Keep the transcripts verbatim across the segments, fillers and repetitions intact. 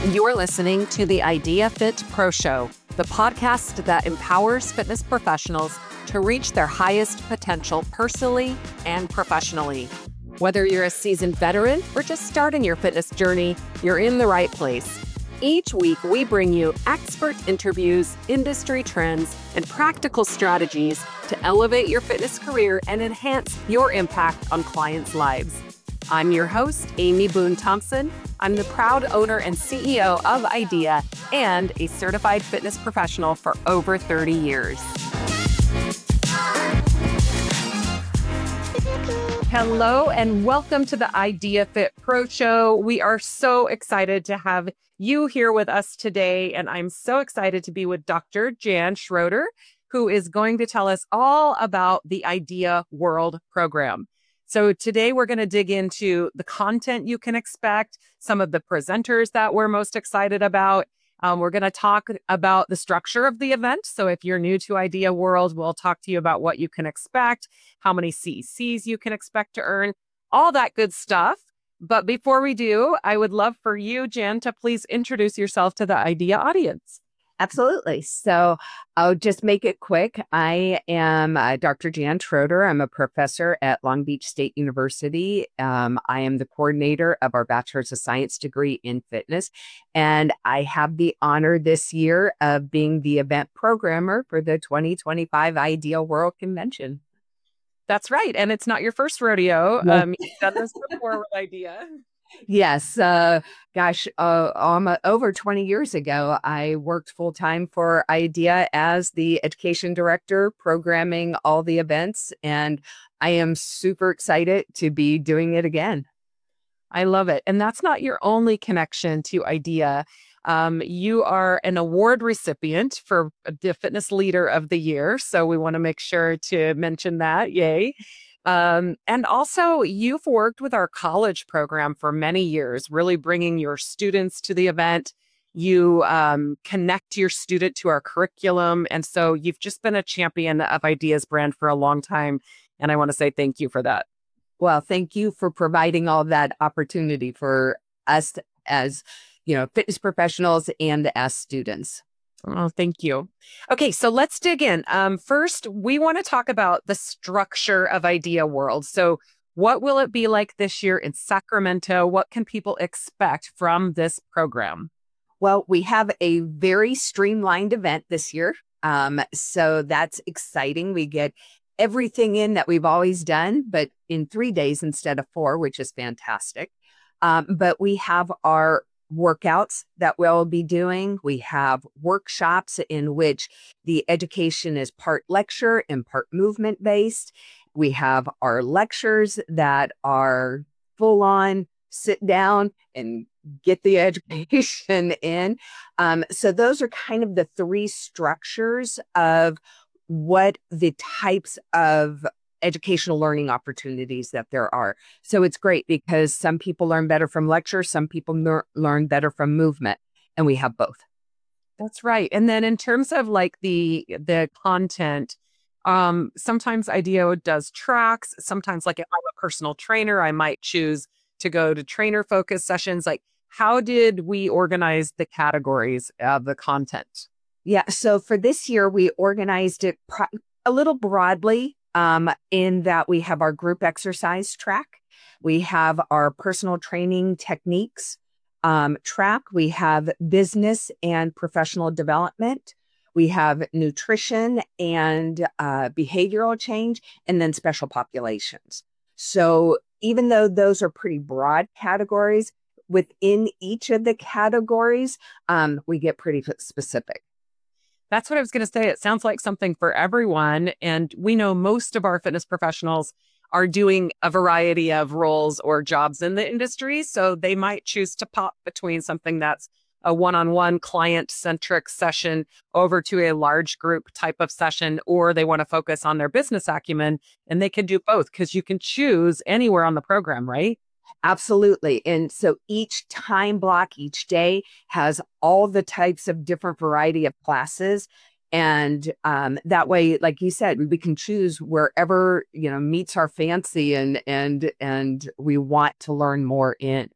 You're listening to the Idea Fit Pro Show, the podcast that empowers fitness professionals to reach their highest potential personally and professionally. Whether you're a seasoned veteran or just starting your fitness journey, you're in the right place. Each week, we bring you expert interviews, industry trends, and practical strategies to elevate your fitness career and enhance your impact on clients' lives. I'm your host, Amy Boone Thompson. I'm the proud owner and C E O of IDEA and a certified fitness professional for over thirty years. Hello and welcome to the Idea Fit Pro Show. We are so excited to have you here with us today, and I'm so excited to be with Doctor Jan Schroeder, who is going to tell us all about the Idea World program. So today we're going to dig into the content you can expect, some of the presenters that we're most excited about. Um, we're going to talk about the structure of the event. So if you're new to Idea World, we'll talk to you about what you can expect, how many C E Cs you can expect to earn, all that good stuff. But before we do, I would love for you, Jan, to please introduce yourself to the Idea audience. Absolutely. So I'll just make it quick. I am uh, Doctor Jan Schroeder. I'm a professor at Long Beach State University. Um, I am the coordinator of our Bachelor's of Science degree in fitness. And I have the honor this year of being the event programmer for the twenty twenty-five Idea World Convention. That's right. And it's not your first rodeo. No. Um, you've done this before with Idea. Yes. Uh, gosh, uh, um, over twenty years ago, I worked full time for IDEA as the education director, programming all the events. And I am super excited to be doing it again. I love it. And that's not your only connection to IDEA. Um, you are an award recipient for the Fitness Leader of the Year. So we want to make sure to mention that. Yay. Um, and also, you've worked with our college program for many years, really bringing your students to the event. You um, connect your student to our curriculum. And so you've just been a champion of IDEA's brand for a long time. And I want to say thank you for that. Well, thank you for providing all that opportunity for us as, you know, fitness professionals and as students. Oh, thank you. Okay, so let's dig in. Um, first, we want to talk about the structure of Idea World. So what will it be like this year in Sacramento? What can people expect from this program? Well, we have a very streamlined event this year. Um, so that's exciting. We get everything in that we've always done, but in three days instead of four, which is fantastic. Um, but we have our workouts that we'll be doing. We have workshops in which the education is part lecture and part movement based. We have our lectures that are full on sit down and get the education in. Um, so those are kind of the three structures of what the types of educational learning opportunities that there are. So it's great because some people learn better from lecture, some people ner- learn better from movement, and we have both. That's right. And then in terms of like the the content, um, sometimes IDEA does tracks. Sometimes, like if I'm a personal trainer, I might choose to go to trainer focused sessions. Like, how did we organize the categories of the content? Yeah. So for this year, we organized it pro- a little broadly. Um, in that we have our group exercise track, we have our personal training techniques um, track, we have business and professional development, we have nutrition and uh, behavioral change, and then special populations. So even though those are pretty broad categories, within each of the categories, um, we get pretty specific. That's what I was going to say. It sounds like something for everyone. And we know most of our fitness professionals are doing a variety of roles or jobs in the industry. So they might choose to pop between something that's a one-on-one client-centric session over to a large group type of session, or they want to focus on their business acumen, and they can do both because you can choose anywhere on the program, right? Absolutely. And so each time block, each day has all the types of different variety of classes. And um, that way, like you said, we can choose wherever, you know, meets our fancy and and and we want to learn more in.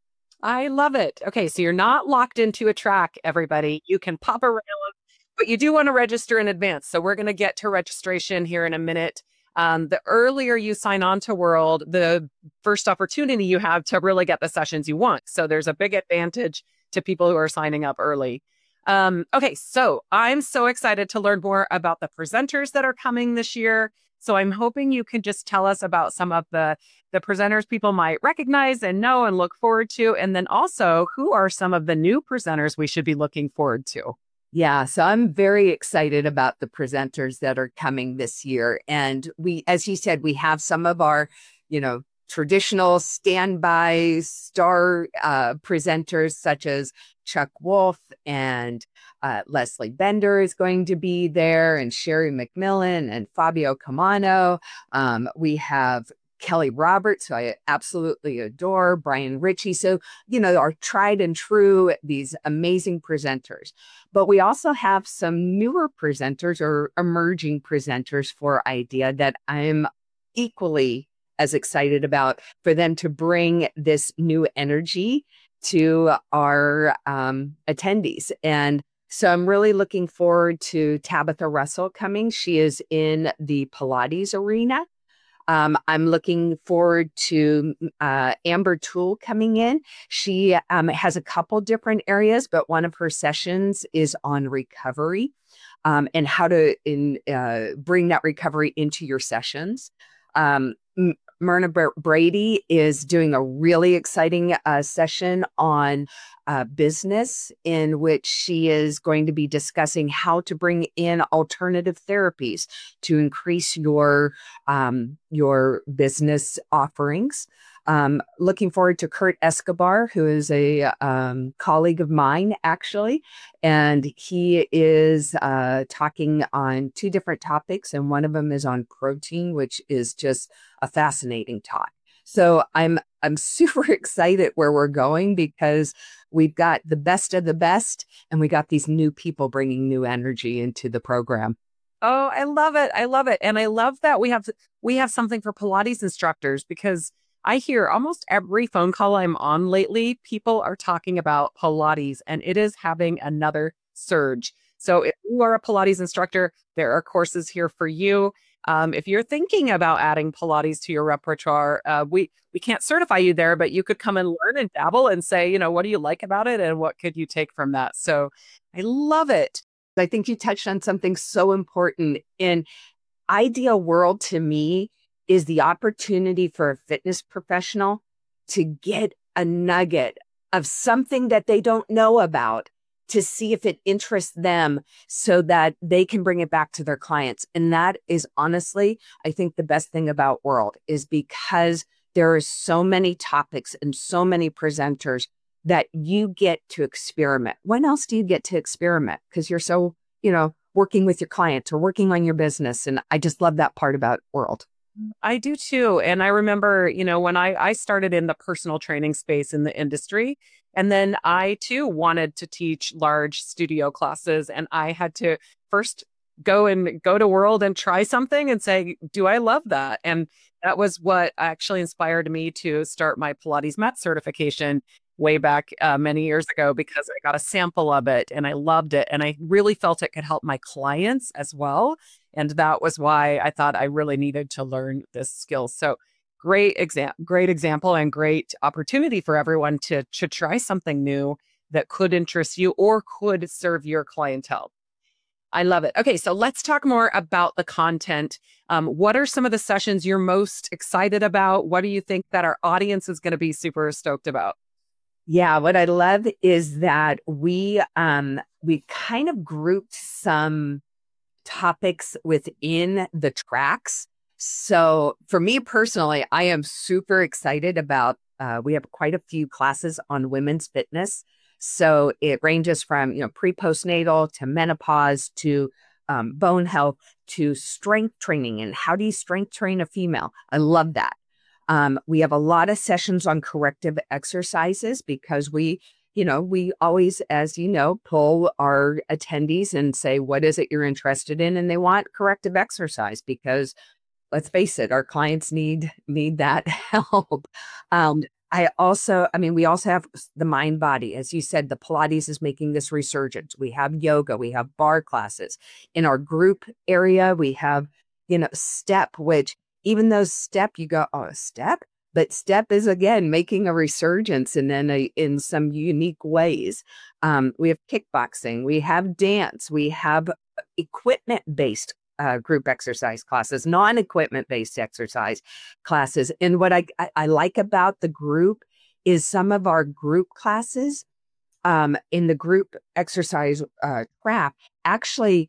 I love it. Okay, so you're not locked into a track, everybody. You can pop around, but you do want to register in advance. So we're going to get to registration here in a minute. Um, the earlier you sign on to World, the first opportunity you have to really get the sessions you want. So there's a big advantage to people who are signing up early. Um, okay, so I'm so excited to learn more about the presenters that are coming this year. So I'm hoping you can just tell us about some of the the presenters people might recognize and know and look forward to. And then also, who are some of the new presenters we should be looking forward to? Yeah, so I'm very excited about the presenters that are coming this year. And we, as you said, we have some of our, you know, traditional standby star uh, presenters such as Chuck Wolf and uh, Leslie Bender is going to be there, and Sherry McMillan and Fabio Camano. Um, we have Kelly Roberts, who I absolutely adore, Brian Ritchie. So, you know, our tried and true, these amazing presenters. But we also have some newer presenters or emerging presenters for IDEA that I'm equally as excited about for them to bring this new energy to our um, attendees. And so I'm really looking forward to Tabitha Russell coming. She is in the Pilates arena. Um, I'm looking forward to uh, Amber Toole coming in. She um, has a couple different areas, but one of her sessions is on recovery um, and how to in, uh, bring that recovery into your sessions. Um, M- Myrna Br- Brady is doing a really exciting uh, session on uh, business, in which she is going to be discussing how to bring in alternative therapies to increase your um, your business offerings. Um, looking forward to Kurt Escobar, who is a um, colleague of mine, actually. And he is uh, talking on two different topics. And one of them is on protein, which is just a fascinating talk. So I'm I'm super excited where we're going, because we've got the best of the best, and we got these new people bringing new energy into the program. Oh, I love it. I love it. And I love that we have we have something for Pilates instructors, because I hear almost every phone call I'm on lately, people are talking about Pilates, and it is having another surge. So if you are a Pilates instructor, there are courses here for you. Um, if you're thinking about adding Pilates to your repertoire, uh, we we can't certify you there, but you could come and learn and dabble and say, you know, what do you like about it, and what could you take from that? So I love it. I think you touched on something so important. In ideal world, to me, is the opportunity for a fitness professional to get a nugget of something that they don't know about, to see if it interests them so that they can bring it back to their clients. And that is honestly, I think the best thing about World, is because there are so many topics and so many presenters that you get to experiment. When else do you get to experiment? Because you're so, you know, working with your clients or working on your business. And I just love that part about World. I do too. And I remember, you know, when I, I started in the personal training space in the industry, and then I too wanted to teach large studio classes. And I had to first go and go to World and try something and say, do I love that? And that was what actually inspired me to start my Pilates mat certification way back uh, many years ago, because I got a sample of it and I loved it. And I really felt it could help my clients as well. And that was why I thought I really needed to learn this skill. So great exam, great example and great opportunity for everyone to, to try something new that could interest you or could serve your clientele. I love it. Okay, so let's talk more about the content. Um, what are some of the sessions you're most excited about? What do you think that our audience is going to be super stoked about? Yeah, what I love is that we um we kind of grouped some topics within the tracks. So for me personally, I am super excited about uh, we have quite a few classes on women's fitness. So it ranges from, you know, pre postnatal to menopause to um, bone health to strength training, and how do you strength train a female? I love that. Um, we have a lot of sessions on corrective exercises, because we, you know, we always, as you know, pull our attendees and say, what is it you're interested in? And they want corrective exercise, because let's face it, our clients need need that help. Um, I also, I mean, we also have the mind body. As you said, the Pilates is making this resurgence. We have yoga, we have bar classes. In our group area, we have, you know, step, which even though step, you go, oh, step? But step is again making a resurgence and then a, in some unique ways. Um, we have kickboxing, we have dance, we have equipment based uh, group exercise classes, non equipment based exercise classes. And what I, I, I like about the group is some of our group classes um, in the group exercise uh, track actually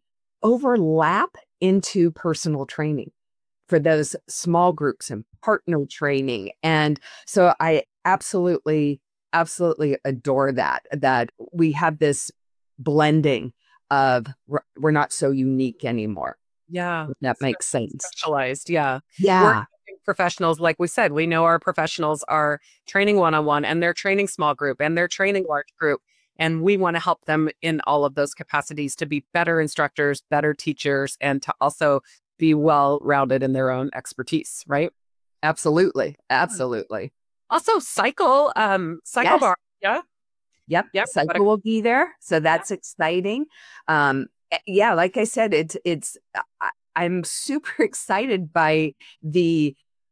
overlap into personal training for those small groups and partner training. And so I absolutely, absolutely adore that, that we have this blending of we're not so unique anymore. Yeah. If that So makes sense. specialized. Yeah. We're Yeah. professionals, like we said, we know our professionals are training one-on-one and they're training small group and they're training large group. And we want to help them in all of those capacities to be better instructors, better teachers, and to also be well-rounded in their own expertise, right? Absolutely. Absolutely. Also, cycle, um, cycle Yes. bar. Yeah. Yep. Yep. Cycle will be there. So that's exciting. Um, eh, yeah, like I said, it's it's I, I'm super excited by the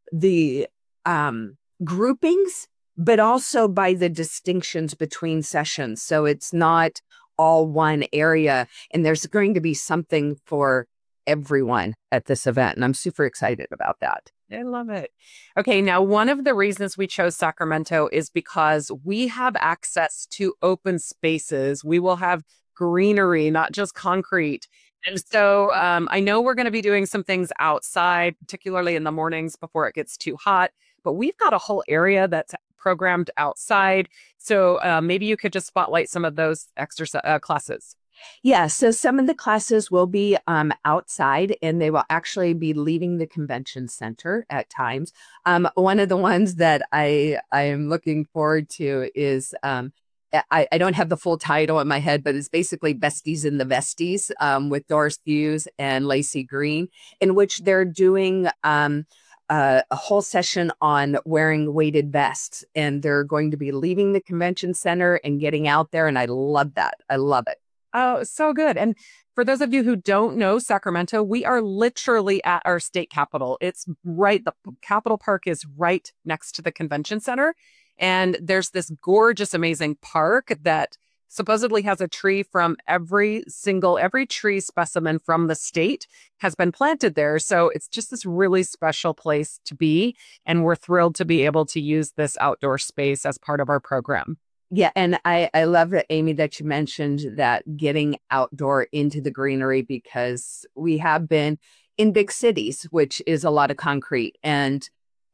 the um groupings, but also by the distinctions between sessions. So it's not all one area, and there's going to be something for everyone at this event. And I'm super excited about that. I love it. Okay, now one of the reasons we chose Sacramento is because we have access to open spaces. We will have greenery, not just concrete. And so um, I know we're going to be doing some things outside, particularly in the mornings before it gets too hot, but we've got a whole area that's programmed outside. So uh, maybe you could just spotlight some of those exercise uh, classes. Yeah, so some of the classes will be um, outside and they will actually be leaving the convention center at times. Um, one of the ones that I I am looking forward to is um, I, I don't have the full title in my head, but it's basically Besties in the Vesties um, with Doris Hughes and Lacey Green, in which they're doing um, uh, a whole session on wearing weighted vests. And they're going to be leaving the convention center and getting out there. And I love that. I love it. Oh, so good. And for those of you who don't know Sacramento, we are literally at our state capitol. It's right, the Capitol Park is right next to the convention center. And there's this gorgeous, amazing park that supposedly has a tree from every single, every tree specimen from the state has been planted there. So it's just this really special place to be. And we're thrilled to be able to use this outdoor space as part of our program. Yeah, and I, I love it, Amy, that you mentioned that getting outdoor into the greenery, because we have been in big cities, which is a lot of concrete. And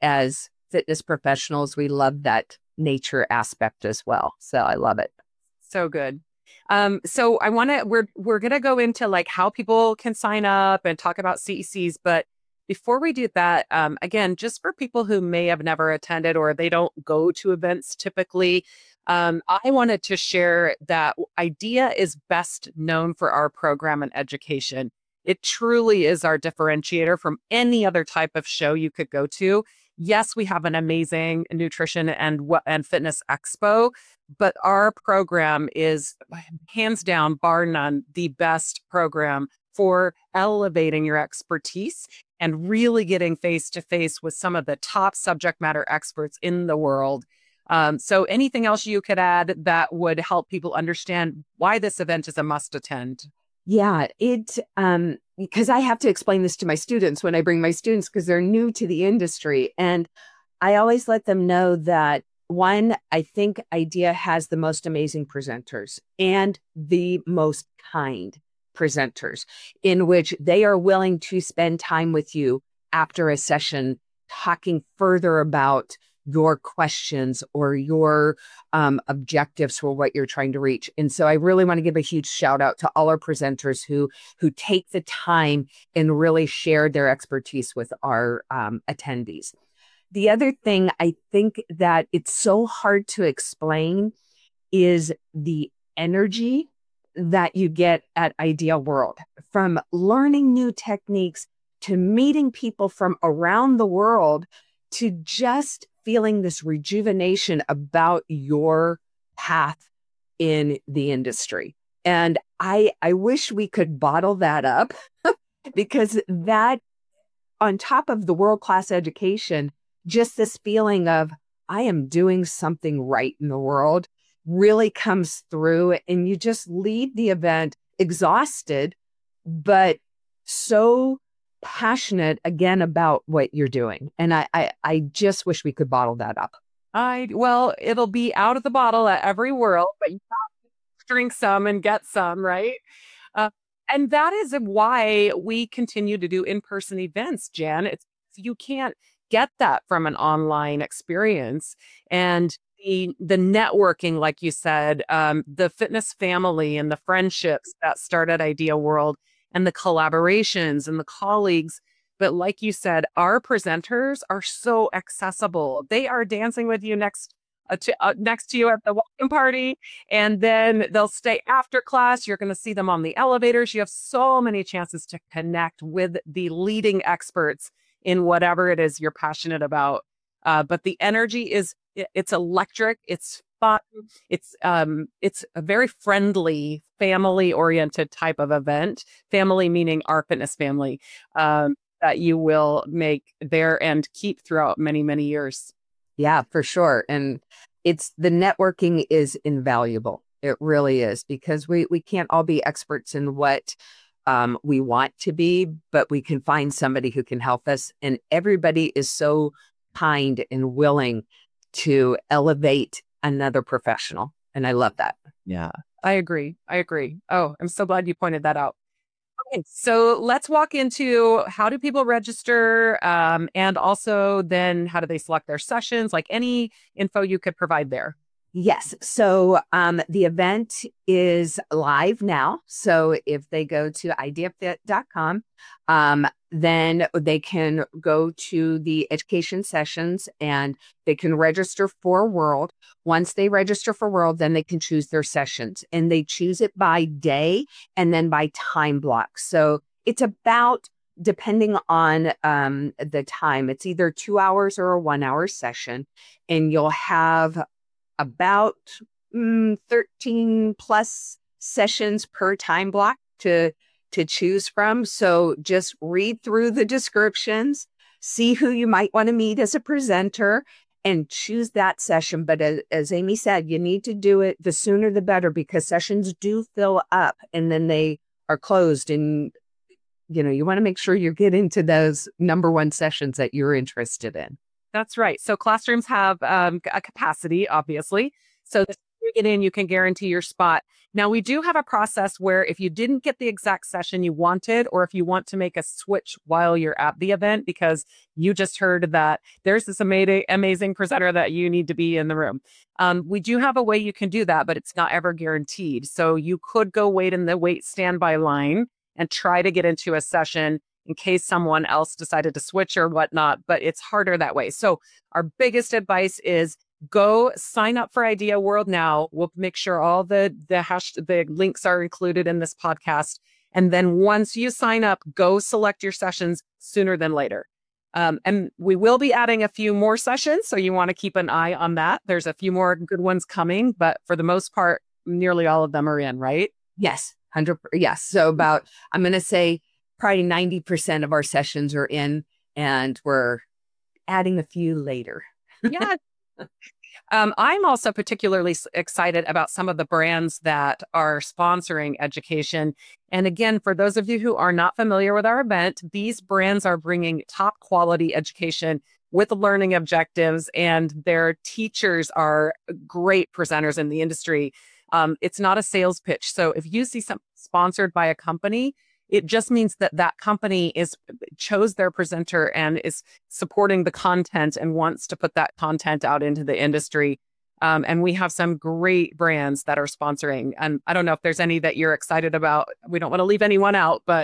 as fitness professionals, we love that nature aspect as well. So I love it. So good. Um, so I want to, we're, we're going to go into like how people can sign up and talk about C E Cs. But before we do that, um, again, just for people who may have never attended or they don't go to events typically, Um, I wanted to share that IDEA is best known for our program and education. It truly is our differentiator from any other type of show you could go to. Yes, we have an amazing nutrition and and fitness expo, but our program is hands down, bar none, the best program for elevating your expertise and really getting face to face with some of the top subject matter experts in the world. Um, so anything else you could add that would help people understand why this event is a must attend? Yeah, it um because I have to explain this to my students when I bring my students because they're new to the industry. And I always let them know that one, I think IDEA has the most amazing presenters and the most kind presenters in which they are willing to spend time with you after a session talking further about your questions or your um, objectives for what you're trying to reach. And so I really want to give a huge shout out to all our presenters who who take the time and really share their expertise with our um, attendees. The other thing I think that it's so hard to explain is the energy that you get at Idea World, from learning new techniques to meeting people from around the world to just feeling this rejuvenation about your path in the industry. And I, I wish we could bottle that up because that, on top of the world-class education, just this feeling of I am doing something right in the world really comes through, and you just leave the event exhausted, but so passionate again about what you're doing. And I, I, I just wish we could bottle that up. I, well, it'll be out of the bottle at every world, but you have to drink some and get some, right? Uh, and that is why we continue to do in-person events, Jan. It's, you can't get that from an online experience. And the the networking, like you said, um, the fitness family and the friendships that start at Idea World and the collaborations and the colleagues. But like you said, our presenters are so accessible. They are dancing with you next uh, to, uh, next to you at the welcome party, and then they'll stay after class. You're going to see them on the elevators. You have so many chances to connect with the leading experts in whatever it is you're passionate about. Uh, but the energy is, it's electric, it's fun, it's um, it's a very friendly, family-oriented type of event. Family meaning our fitness family, um, that you will make there and keep throughout many, many years. Yeah, for sure. And it's, the networking is invaluable. It really is, because we we can't all be experts in what um, we want to be, but we can find somebody who can help us. And everybody is so kind and willing to elevate another professional. And I love that. Yeah, I agree. I agree. Oh, I'm so glad you pointed that out. Okay, so let's walk into how do people register, um, and also then how do they select their sessions? Like any info you could provide there. Yes. So um, the event is live now. So if they go to idea fit dot com, um, then they can go to the education sessions and they can register for World. Once they register for World, then they can choose their sessions, and they choose it by day and then by time block. So it's about, depending on um, the time, it's either two hours or a one hour session, and you'll have about mm, thirteen plus sessions per time block to to choose from. So just read through the descriptions, see who you might want to meet as a presenter, and choose that session. But as, as Amy said, you need to do it the sooner the better, because sessions do fill up and then they are closed. And, you know, you want to make sure you get into those number one sessions that you're interested in. That's right. So classrooms have um, a capacity, obviously. So the sooner you get in, you can guarantee your spot. Now, we do have a process where if you didn't get the exact session you wanted, or if you want to make a switch while you're at the event because you just heard that there's this amazing, amazing presenter that you need to be in the room, um, we do have a way you can do that, but it's not ever guaranteed. So you could go wait in the wait standby line and try to get into a session in case someone else decided to switch or whatnot, but it's harder that way. So our biggest advice is go sign up for Idea World now. We'll make sure all the the hash the links are included in this podcast. And then once you sign up, go select your sessions sooner than later. Um, and we will be adding a few more sessions, so you want to keep an eye on that. There's a few more good ones coming, but for the most part, nearly all of them are in, right? Yes, one hundred percent. Yes. So about, I'm going to say, probably ninety percent of our sessions are in, and we're adding a few later. Yeah. Um, I'm also particularly excited about some of the brands that are sponsoring education. And again, for those of you who are not familiar with our event, these brands are bringing top quality education with learning objectives, and their teachers are great presenters in the industry. Um, it's not a sales pitch. So if you see something sponsored by a company, it just means that that company is chose their presenter and is supporting the content and wants to put that content out into the industry. Um, and we have some great brands that are sponsoring. And I don't know if there's any that you're excited about. We don't want to leave anyone out, but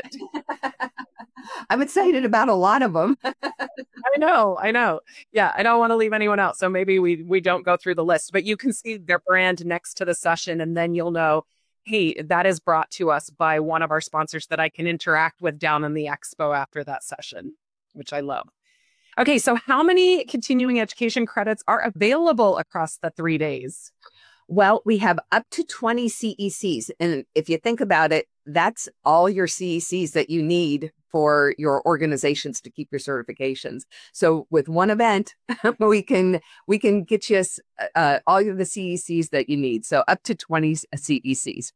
I'm excited about a lot of them. I know, I know. Yeah, I don't want to leave anyone out. So maybe we we don't go through the list, but you can see their brand next to the session, and then you'll know, hey, that is brought to us by one of our sponsors that I can interact with down in the expo after that session, which I love. Okay, so how many continuing education credits are available across the three days? Well, we have up to twenty C E Cs. And if you think about it, that's all your C E Cs that you need for your organizations to keep your certifications. So with one event, we can we can get you uh, all of the C E Cs that you need. So up to twenty C E Cs.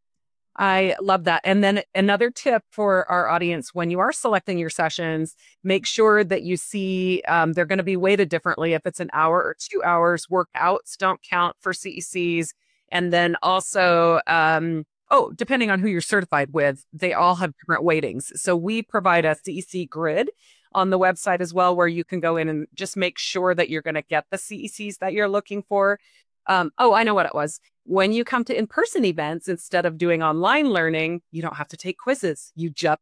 I love that. And then another tip for our audience, when you are selecting your sessions, make sure that you see um, they're going to be weighted differently. If it's an hour or two hours, workouts don't count for C E Cs. And then also, um, oh, depending on who you're certified with, they all have different weightings. So we provide a C E C grid on the website as well, where you can go in and just make sure that you're going to get the C E Cs that you're looking for. Um, oh, I know what it was. When you come to in-person events, instead of doing online learning, you don't have to take quizzes. You just,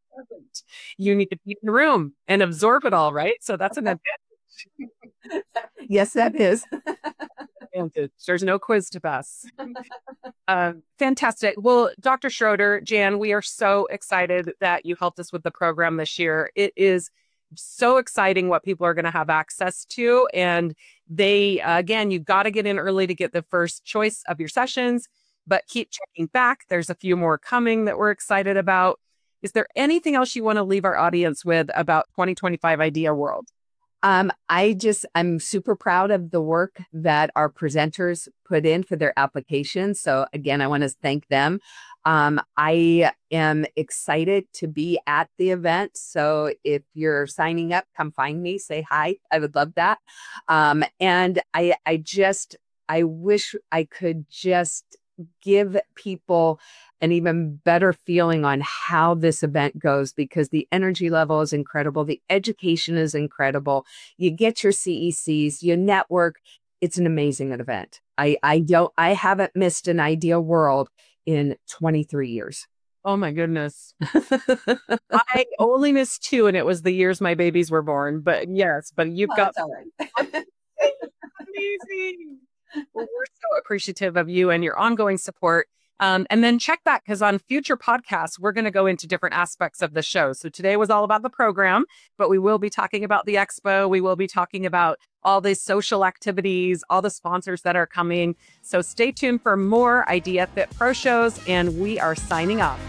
you need to be in the room and absorb it all, right? So that's an advantage. Yes, that is. Advantage. There's no quiz to pass. Uh, fantastic. Well, Doctor Schroeder, Jan, we are so excited that you helped us with the program this year. It is so exciting what people are going to have access to. And they, uh, again, you've got to get in early to get the first choice of your sessions, but keep checking back. There's a few more coming that we're excited about. Is there anything else you want to leave our audience with about twenty twenty-five Idea World? Um, I just, I'm super proud of the work that our presenters put in for their applications. So again, I want to thank them. Um, I am excited to be at the event. So if you're signing up, come find me, say hi. I would love that. Um, and I, I just, I wish I could just give people an even better feeling on how this event goes, because the energy level is incredible. The education is incredible. You get your C E Cs, you network. It's an amazing event. I, I don't, I haven't missed an Idea World in twenty-three years. Oh my goodness. I only missed two, and it was the years my babies were born. But yes, but you've Oh, got that's all right. amazing. Well, we're so appreciative of you and your ongoing support. Um, and then check back, because on future podcasts, we're going to go into different aspects of the show. So today was all about the program, but we will be talking about the expo. We will be talking about all these social activities, all the sponsors that are coming. So stay tuned for more Idea Fit Pro shows, and we are signing off.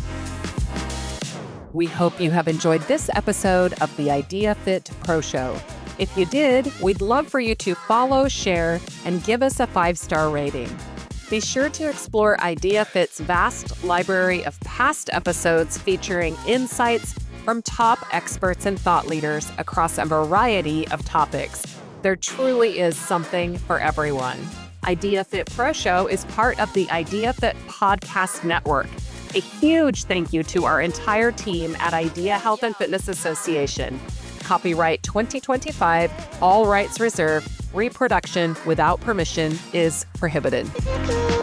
We hope you have enjoyed this episode of the Idea Fit Pro Show. If you did, we'd love for you to follow, share, and give us a five-star rating. Be sure to explore Idea Fit's vast library of past episodes featuring insights from top experts and thought leaders across a variety of topics. There truly is something for everyone. Idea Fit Pro Show is part of the Idea Fit Podcast Network. A huge thank you to our entire team at Idea Health and Fitness Association. Copyright twenty twenty-five, all rights reserved. Reproduction without permission is prohibited.